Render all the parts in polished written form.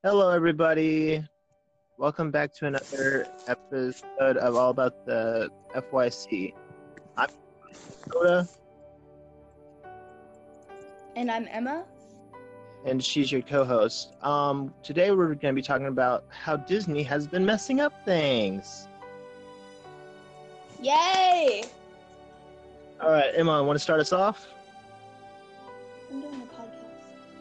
Hello, everybody. Welcome back to another episode of All About the FYC. I'm Dakota, And I'm Emma. and she's your co-host. Today we're going to be talking about how Disney has been messing up things. Yay! All right, Emma, want to start us off? I'm doing a podcast.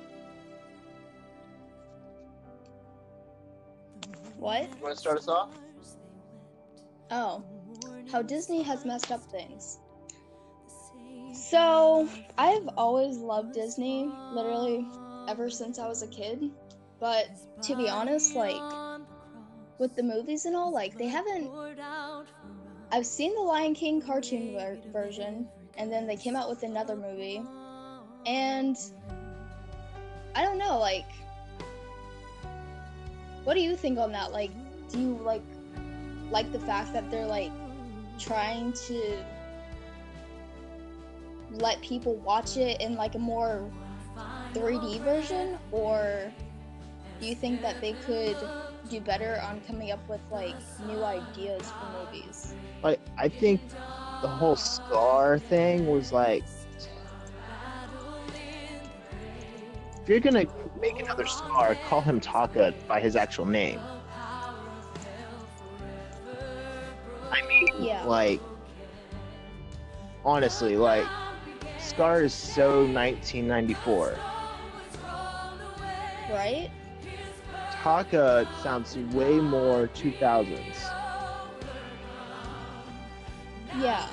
What? You want to start us off? Oh, how Disney has messed up things. So, I've always loved Disney, literally ever since I was a kid. But to be honest, with the movies and all, they haven't. I've seen the Lion King cartoon version, and then they came out with another movie. And I don't know, what do you think on that? Do you like the fact that they're trying to let people watch it in a more 3D version, or do you think that they could do better on coming up with new ideas for movies? I think the whole Scar thing was if you're gonna make another Scar, call him Taka by his actual name. I mean, Yeah. Honestly, Scar is so 1994. Right? Taka sounds way more 2000s. Yeah.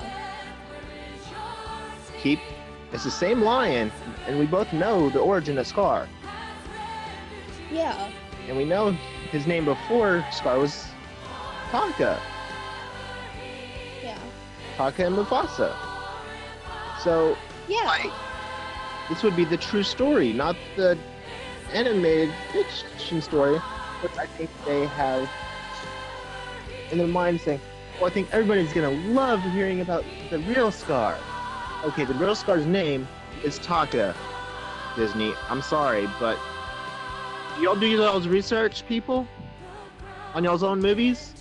It's the same lion, and we both know the origin of Scar. Yeah. And we know his name before Scar was Taka. Yeah. Taka and Mufasa. So, Yeah. this would be the true story, not the animated fiction story, which I think they have in their mind saying, well, I think everybody's gonna love hearing about the real Scar. Okay, the real Scar's name is Taka. Disney, I'm sorry, but y'all do y'all's research, people? On y'all's own movies?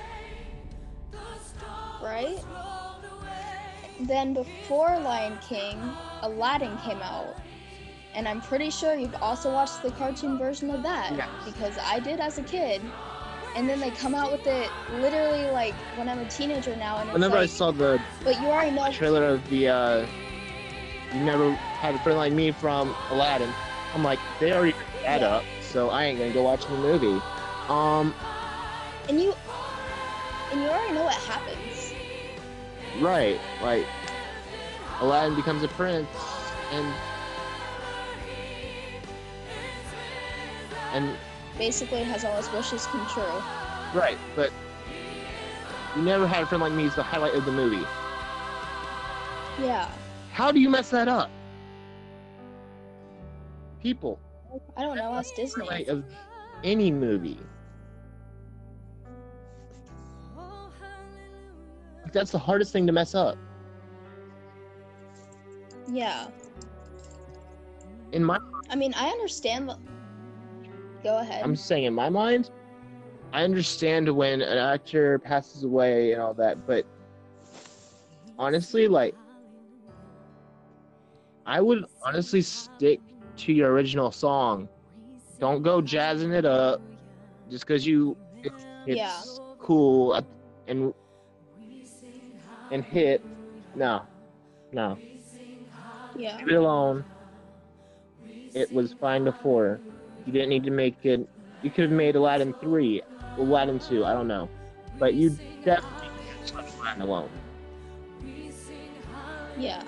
Right? Then before Lion King, Aladdin came out. And I'm pretty sure you've also watched the cartoon version of that. Yes. Because I did as a kid. And then they come out with it literally when I'm a teenager now, and it's Whenever I saw the but you already know. trailer of the You Never Had a Friend Like Me from Aladdin, I'm like, they already put that up, so I ain't gonna go watch the movie. And you already know what happens. Right, Aladdin becomes a prince, and Basically has all his wishes come true. right, but You Never Had a Friend Like Me is the highlight of the movie. Yeah. How do you mess that up? People, I don't know, that's Disney. highlight of any movie. That's the hardest thing to mess up. Yeah. In my I mean, I understand. Go ahead. I'm just saying, in my mind, I understand when an actor passes away and all that, but honestly, I would honestly stick to your original song. Don't go jazzing it up just because it's cool and hit. No. Yeah. Leave it alone. It was fine before. You didn't need to make it. You could have made Aladdin 3, Aladdin 2, I don't know. But you definitely should have left Aladdin alone. Yeah.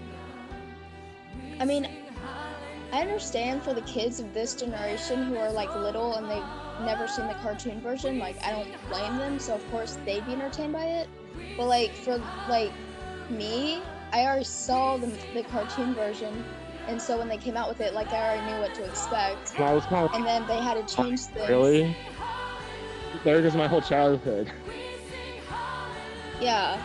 I mean, I understand for the kids of this generation who are little and they've never seen the cartoon version, I don't blame them, so of course they'd be entertained by it. But for me, I already saw the cartoon version, and so when they came out with it, I already knew what to expect. And I was kind of And then they had to change things. really? There goes my whole childhood. Yeah.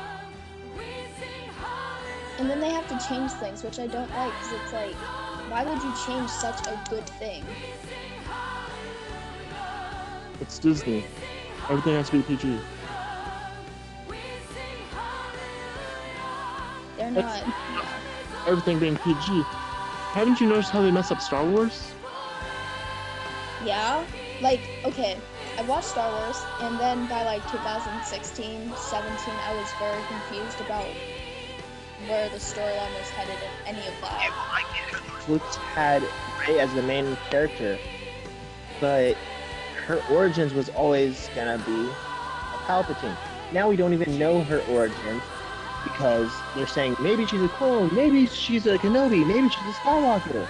And then they have to change things, which I don't like, because it's why would you change such a good thing? It's Disney. Everything has to be PG. They're That's not. Yeah. everything being PG. Haven't you noticed how they mess up Star Wars? Yeah. Like, okay, I watched Star Wars, and then by like 2016, 17, I was very confused about where the storyline was headed in any of that. Lucas had Rey as the main character, but her origins was always gonna be a Palpatine. Now we don't even know her origins because they're saying maybe she's a clone, maybe she's a Kenobi, maybe she's a Skywalker.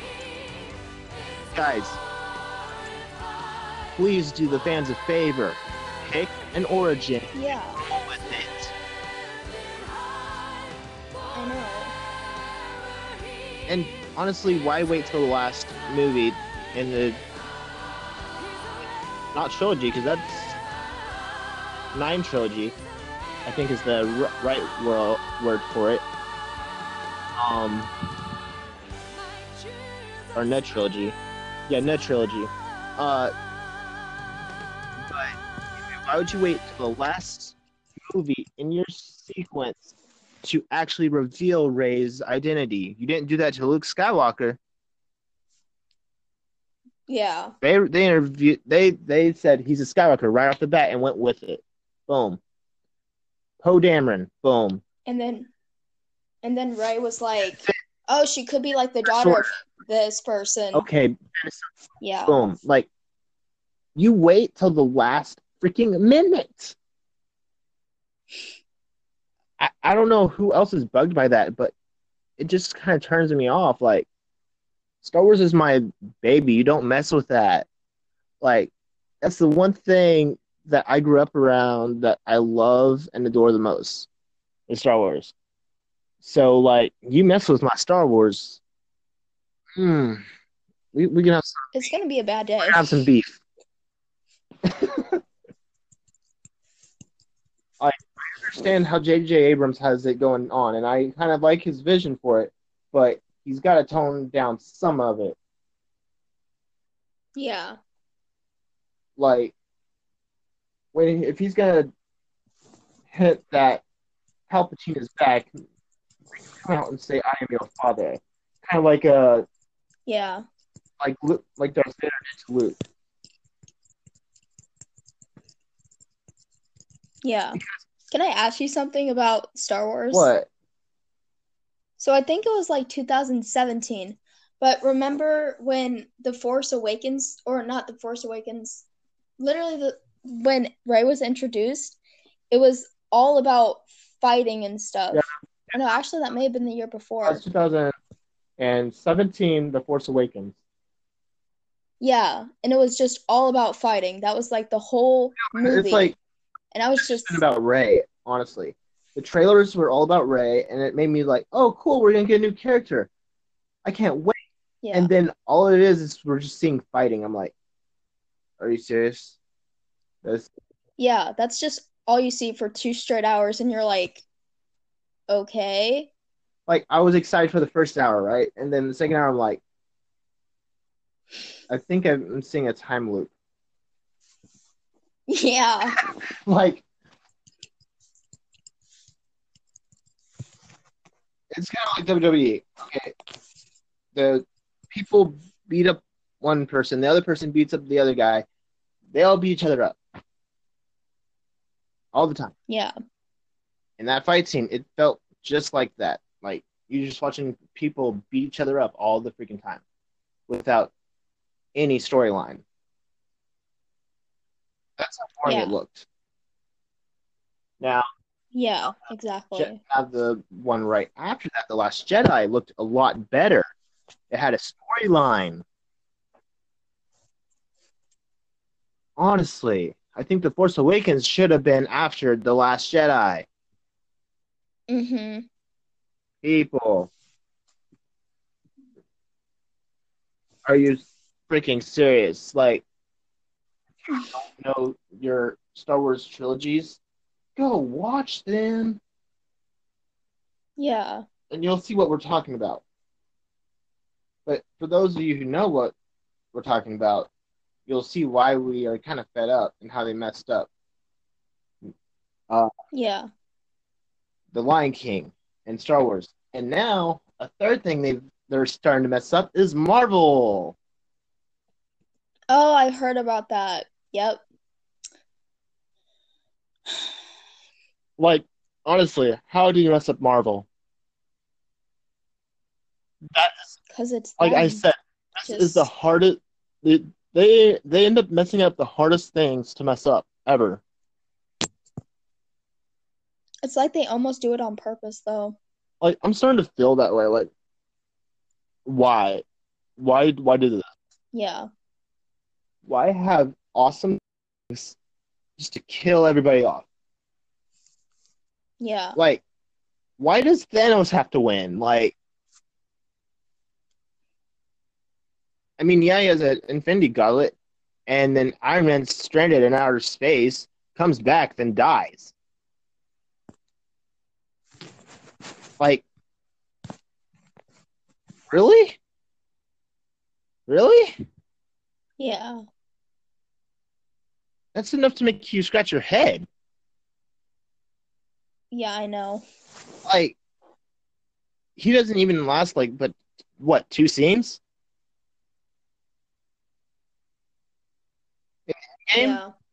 Guys, please do the fans a favor. Pick an origin. Yeah, Go with it. I know. And honestly, why wait till the last movie in the not trilogy? Because that's 9 trilogy. I think is the right word for it. Or Ned trilogy. Yeah, Ned trilogy. But why would you wait till the last movie in your sequence to actually reveal Rey's identity? You didn't do that to Luke Skywalker. Yeah. They said he's a Skywalker right off the bat and went with it. Boom. Poe Dameron. Boom. And then Rey was like, "Oh, she could be like the daughter of this person." Okay. Yeah. Boom. Like, you wait till the last freaking minute. I don't know who else is bugged by that, but it just kind of turns me off. Like, Star Wars is my baby. You don't mess with that. Like, that's the one thing that I grew up around that I love and adore the most in Star Wars. So, like, you mess with my Star Wars, we can have It's gonna be a bad day. some beef. I understand how J.J. Abrams has it going on, and I kind of like his vision for it, but he's got to tone down some of it. Yeah. Like, if he's gonna hint that Palpatine is back, come out and say, "I am your father," kind of like Yeah. like Darth Vader did to Luke. Yeah. Can I ask you something about Star Wars? What? So I think it was like 2017. But remember when The Force Awakens, or not The Force Awakens, literally when Rey was introduced, it was all about fighting and stuff. Yeah. Oh, no, actually that may have been the year before. That's 2017, The Force Awakens. Yeah, and it was just all about fighting. That was like the whole movie. It's like, and I was just about Rey, honestly. The trailers were all about Rey, and it made me like, oh, cool, we're gonna get a new character. I can't wait. Yeah. And then all it is we're just seeing fighting. I'm like, are you serious? Yeah, that's just all you see for 2 straight hours, and you're like, okay. Like, I was excited for the first hour, right? And then the second hour, I'm like, I think I'm seeing a time loop. Yeah. Like, it's kind of like WWE. Okay, the people beat up one person, the other person beats up the other guy. They all beat each other up all the time. Yeah. In that fight scene, it felt just like that. Like, you're just watching people beat each other up all the freaking time without any storyline. That's how boring it looked. Now, yeah, exactly. Now the one right after that, The Last Jedi, looked a lot better. It had a storyline. Honestly, I think The Force Awakens should have been after The Last Jedi. Mm-hmm. People, are you freaking serious? Like, if you don't know your Star Wars trilogies, go watch them. Yeah. And you'll see what we're talking about. But for those of you who know what we're talking about, you'll see why we are kind of fed up and how they messed up. Uh, Yeah. the Lion King and Star Wars, and now a third thing they're starting to mess up is Marvel. Oh, I heard about that. Yep. Like, honestly, how do you mess up Marvel? That is, Because it's like I them. said, this is the Just, hardest. They end up messing up the hardest things to mess up ever. it's like they almost do it on purpose, though. Like, I'm starting to feel that way. Like, why? Why do this? Yeah. Why have awesome things just to kill everybody off? Yeah. Like, why does Thanos have to win? Like, I mean, yeah, he has an Infinity Gauntlet, and then Iron Man's stranded in outer space, comes back, then dies. Like, really? Really? Yeah. That's enough to make you scratch your head. Yeah, I know. Like, he doesn't even last, like, but what, two scenes? Game? Yeah.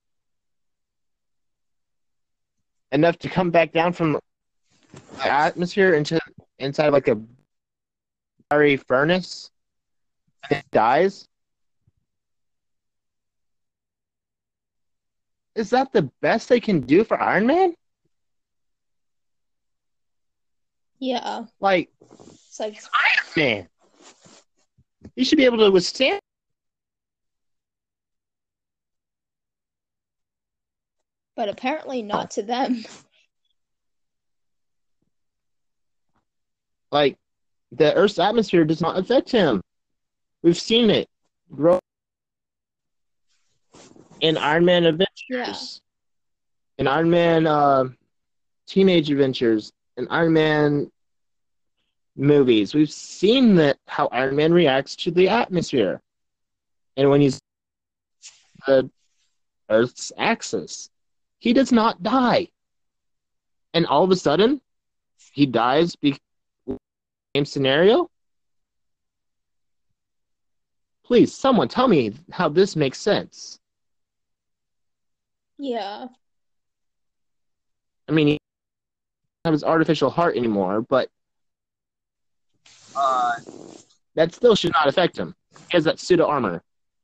Enough to come back down from the atmosphere into inside like a fiery furnace and it dies? Is that the best they can do for Iron Man? Yeah. Like, It's like, Iron Man. He should be able to withstand. but apparently not to them. Like, the Earth's atmosphere does not affect him. We've seen it grow in Iron Man Yeah. Adventures, in Iron Man Teenage Adventures, in Iron Man movies. We've seen that how Iron Man reacts to the atmosphere, and when he's the Earth's axis, he does not die, and all of a sudden he dies. Same scenario. Please, someone tell me how this makes sense. Yeah. I mean, he doesn't have his artificial heart anymore, but uh, that still should not affect him. He has that pseudo armor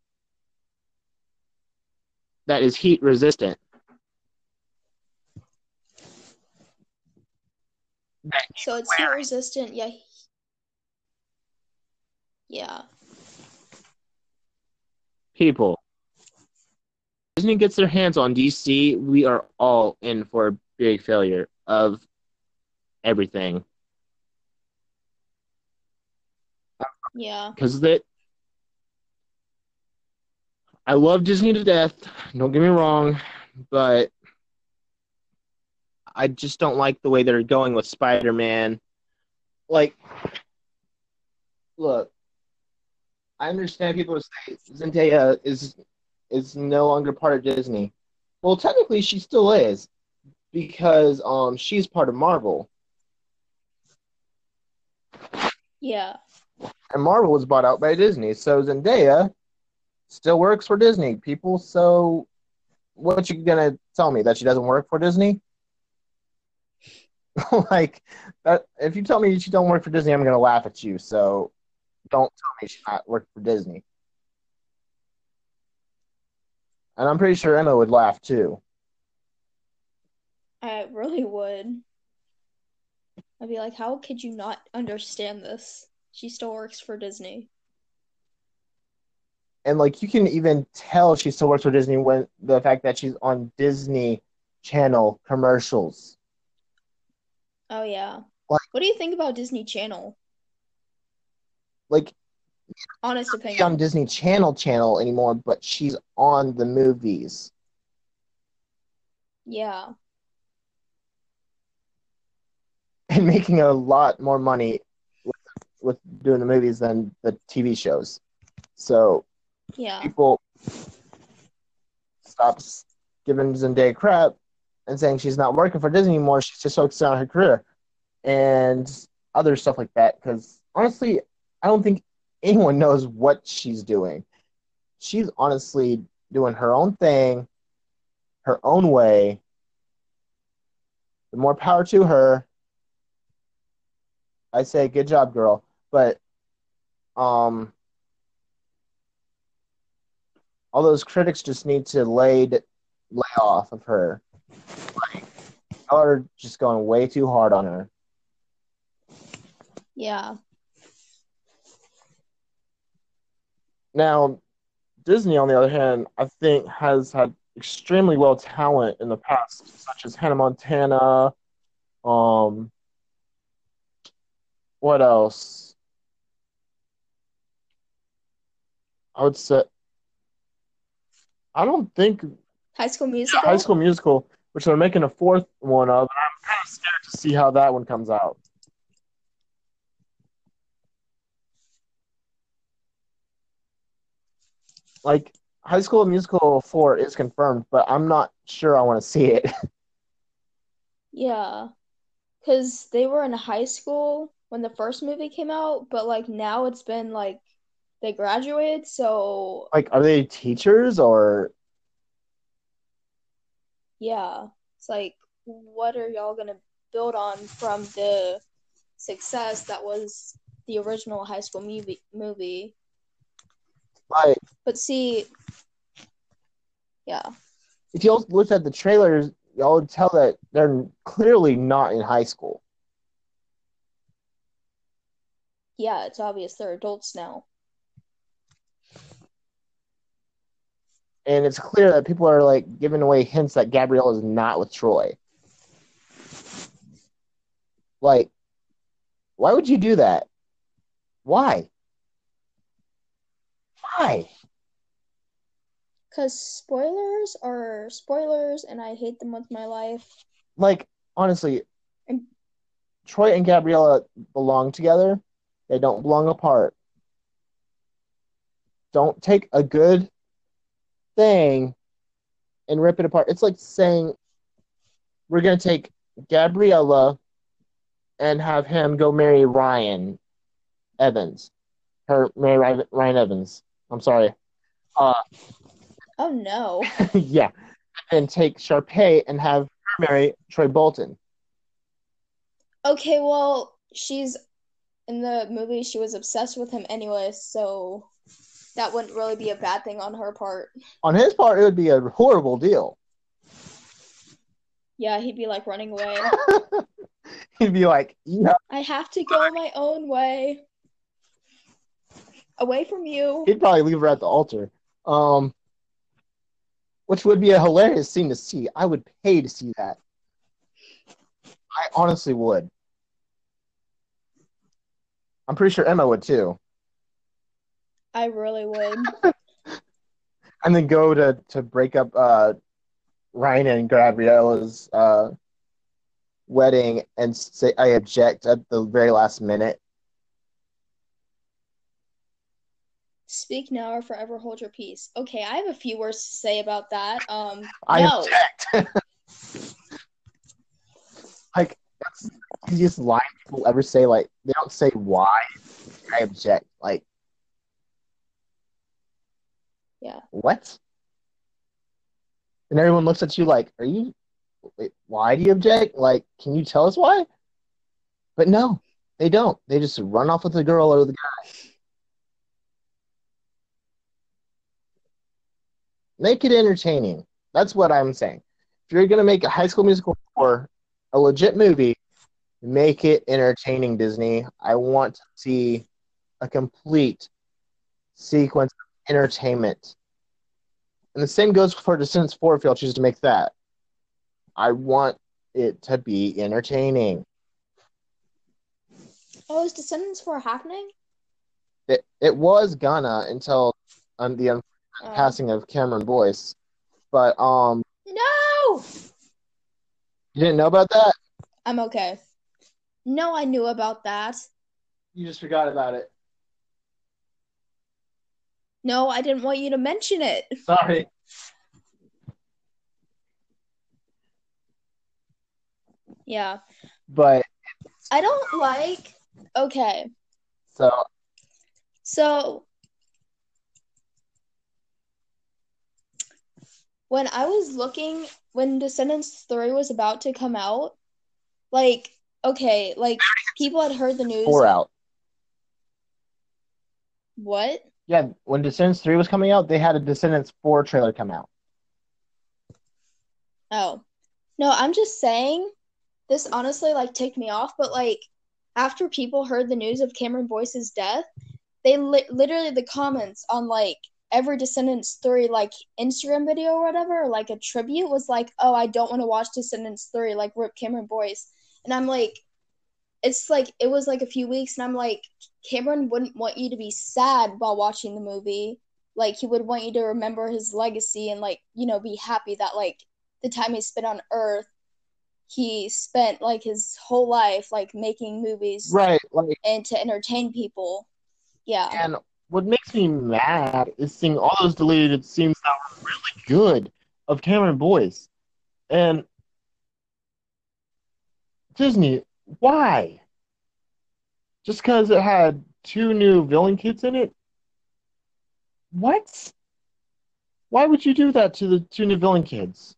that is heat resistant. That So it's heat resistant. Yeah. Yeah. people, Disney gets their hands on DC, we are all in for a big failure of everything. Yeah. Because that I love Disney to death. Don't get me wrong, but I just don't like the way they're going with Spider-Man. Like, look, I understand people say Zendaya is no longer part of Disney. Well, technically, she still is because she's part of Marvel, Yeah. and Marvel was bought out by Disney. So Zendaya still works for Disney. People, so what you gonna tell me that she doesn't work for Disney? Like that, if you tell me she don't work for Disney, I'm gonna laugh at you. So don't tell me she's not working for Disney. And I'm pretty sure Emma would laugh too. I really would. I'd be like, how could you not understand this? She still works for Disney. And like you can even tell she still works for Disney when the fact that she's on Disney Channel commercials. Oh yeah. Like What do you think about Disney Channel? like Honest she's on opinion. Disney Channel anymore, but she's on the movies. Yeah. And making a lot more money with doing the movies than the TV shows. So Yeah. people stops giving Zendaya crap and saying she's not working for Disney anymore. She's just focused on her career and other stuff like that. Because honestly, I don't think anyone knows what she's doing. She's honestly doing her own thing, her own way. The more power to her. I say, good job, girl. But um, all those critics just need to lay off of her. Like, y'all are just going way too hard on her. Yeah. Now, Disney, on the other hand, I think has had extremely well talent in the past, such as Hannah Montana. Um, what else? I would say I don't think High School High Musical? School Musical, which they're making a fourth one of. And I'm kind of scared to see how that one comes out. Like High School Musical 4 is confirmed, but I'm not sure I want to see it. Yeah. Because they were in high school when the first movie came out, but like now it's been like they graduated, so Like, are they teachers or yeah. It's like, what are y'all gonna build on from the success that was the original High School movie? like But see, yeah. if y'all looked at the trailers, y'all would tell that they're clearly not in high school. Yeah, it's obvious they're adults now. And it's clear that people are like giving away hints that Gabrielle is not with Troy. Like, why would you do that? Why? Why? Because spoilers are spoilers, and I hate them with my life. Like, honestly, And Troy and Gabriella belong together. They don't belong apart. Don't take a good thing and rip it apart. It's like saying we're going to take Gabriella and have him go marry Ryan Evans. Her marry Ryan Evans. I'm sorry. Uh, oh no. yeah. And take Sharpay and have her marry Troy Bolton. Okay, well, she's in the movie, she was obsessed with him anyway, so that wouldn't really be a bad thing on her part. On his part, it would be a horrible deal. Yeah, he'd be like running away. He'd be like, yeah. I have to go my own way. Away from you. He'd probably leave her at the altar. Which would be a hilarious scene to see. I would pay to see that. I honestly would. I'm pretty sure Emma would too. I really would. And then go to break up Ryan and Gabriella's wedding and say I object at the very last minute. Speak now or forever hold your peace. Okay, I have a few words to say about that. I No. object. Like that's the easiest line people ever say. Like they don't say why. I object. Like Yeah. what? And everyone looks at you like, are you wait, why do you object? Like, can you tell us why? But no, they don't. They just run off with the girl or the guy. Make it entertaining. That's what I'm saying. If you're gonna make a High School Musical or a legit movie, make it entertaining, Disney. I want to see a complete sequence of entertainment. And the same goes for Descendants 4 if y'all choose to make that. I want it to be entertaining. Oh, is Descendants 4 happening? It was gonna until the passing of Cameron Boyce. But No! you didn't know about that? I'm okay. No, I knew about that. You just forgot about it. No, I didn't want you to mention it. Sorry. Yeah. But I don't like. Okay. so So when I was looking, when Descendants 3 was about to come out, like, okay, like people had heard the news. 4 out. What? Yeah, when Descendants 3 was coming out, they had a Descendants 4 trailer come out. Oh. No, I'm just saying this honestly like ticked me off, but like after people heard the news of Cameron Boyce's death, they literally the comments on like every Descendants 3 like Instagram video or whatever, or, like a tribute was like, "Oh, I don't want to watch Descendants 3, like rip Cameron Boyce." And I'm like, it's like it was like a few weeks and I'm like, Cameron wouldn't want you to be sad while watching the movie. Like he would want you to remember his legacy and like, be happy that like the time he spent on Earth, he spent like his whole life like making movies Right, like, and to entertain people. Yeah. and what makes me mad is seeing all those deleted scenes that were really good of Cameron Boyce. And Disney, why? Just because it had two new villain kids in it? What? Why would you do that to the two new villain kids?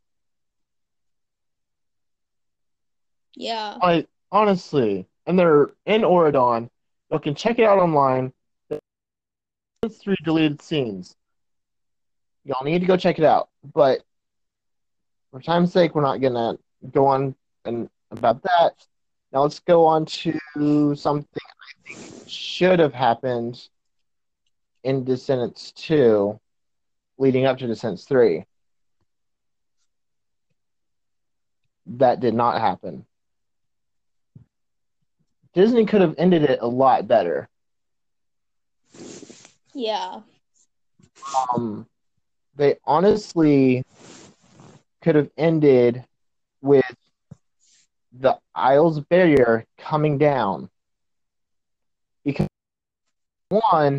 Yeah. Like, honestly, and they're in Oridon. You can check it out online. There's three deleted scenes. Y'all need to go check it out. But for time's sake, we're not gonna go on and about that. Now let's go on to something I think should have happened in Descendants 2, leading up to Descendants 3. That did not happen. Disney could have ended it a lot better. Yeah. Um, they honestly could have ended with the Isles barrier coming down. Because, one,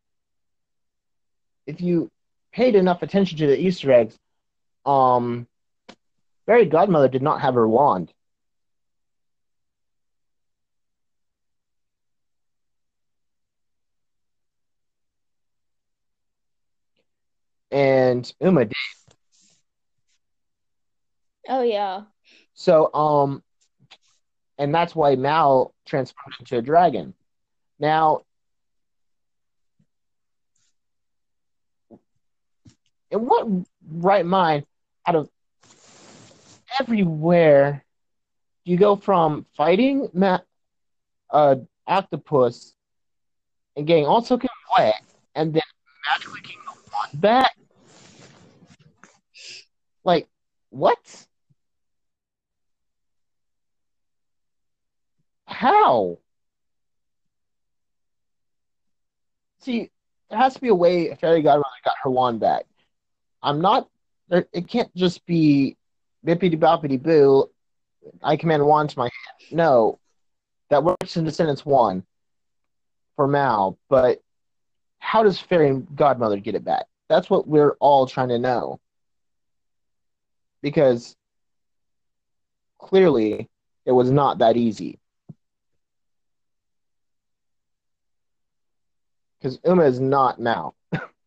if you paid enough attention to the Easter eggs, um, Fairy Godmother did not have her wand. And Uma did. Oh yeah. So, and that's why Mal transformed into a dragon. Now, in what right mind, out of everywhere, you go from fighting octopus and getting all soaking wet, and then magically getting the wand back? Like, what? How? See, there has to be a way Fairy Godmother got her wand back. I'm not. It can't just be bippity boppity boo. I command a wand to my hand. No, that works in Descendants 1 for Mal, but how does Fairy Godmother get it back? That's what we're all trying to know. Because clearly it was not that easy. Because Uma is not Mal.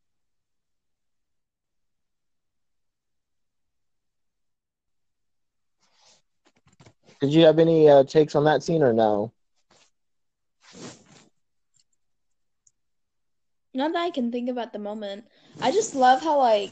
Did you have any takes on that scene or no? Not that I can think of at the moment. I just love how like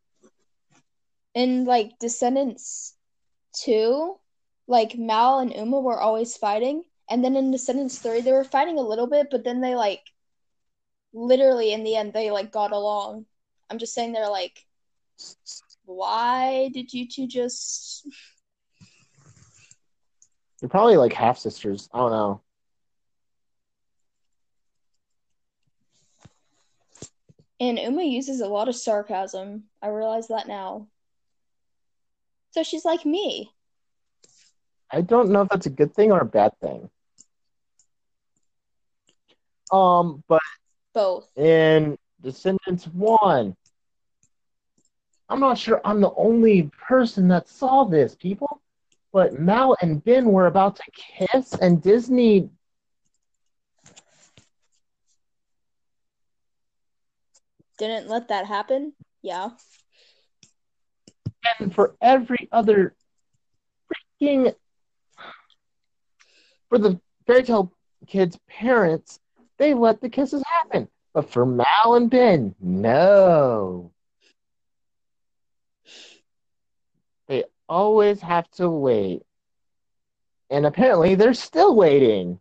in like Descendants 2, like Mal and Uma were always fighting, and then in Descendants 3 they were fighting a little bit, but then they like literally in the end they like got along. I'm just saying they're like, why did you two just They're probably like half sisters. I don't know. And Uma uses a lot of sarcasm. I realize that now. So she's like me. I don't know if that's a good thing or a bad thing. But Both. in Descendants 1, I'm not sure I'm the only person that saw this, people. but Mal and Ben were about to kiss, and Disney. Didn't let that happen? Yeah. And for every other freaking. For the fairy tale kids' parents, they let the kisses happen. But for Mal and Ben, no. They always have to wait. And apparently they're still waiting.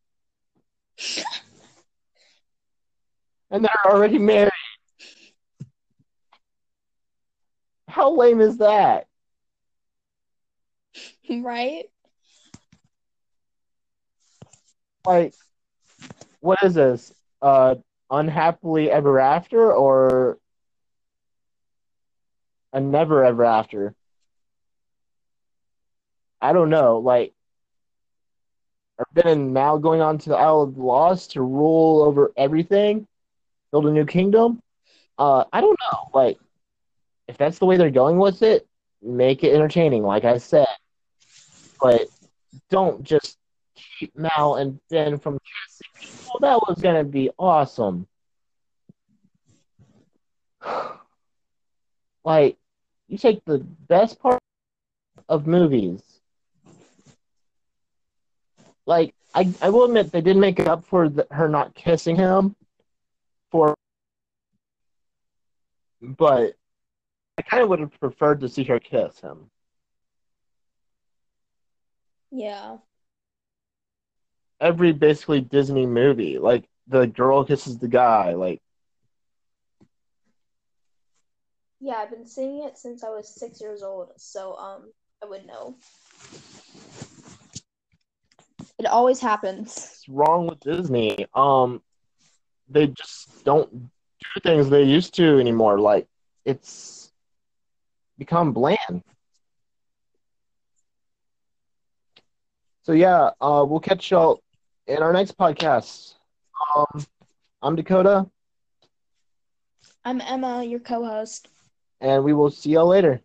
And they're already married. How lame is that? Right? Like, what is this? Unhappily ever after or a never ever after? I don't know. Like, are Ben and Mal going on to the Isle of Lost to rule over everything, build a new kingdom? I don't know. Like, if that's the way they're going with it, make it entertaining, like I said. But don't just keep Mal and Ben from kissing people. That was gonna be awesome. Like, you take the best part of movies. Like, I will admit they did make it up for her not kissing him, but I kind of would have preferred to see her kiss him. Yeah. Every basically Disney movie, like the girl kisses the guy, like Yeah, I've been seeing it since I was 6 years old, so I would know. It always happens. what's wrong with Disney? They just don't do things they used to anymore. Like it's become bland. So yeah, we'll catch y'all in our next podcast. I'm Dakota, I'm Emma, your co-host. and we will see y'all later.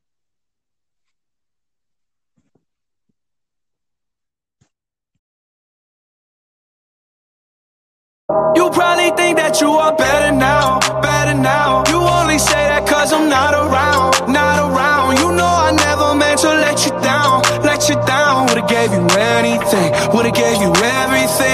You probably think that you are better now, better now. You only say that cause I'm not around, not around. You know I never meant to let you down, let you down. Would've gave you anything, would've gave you everything.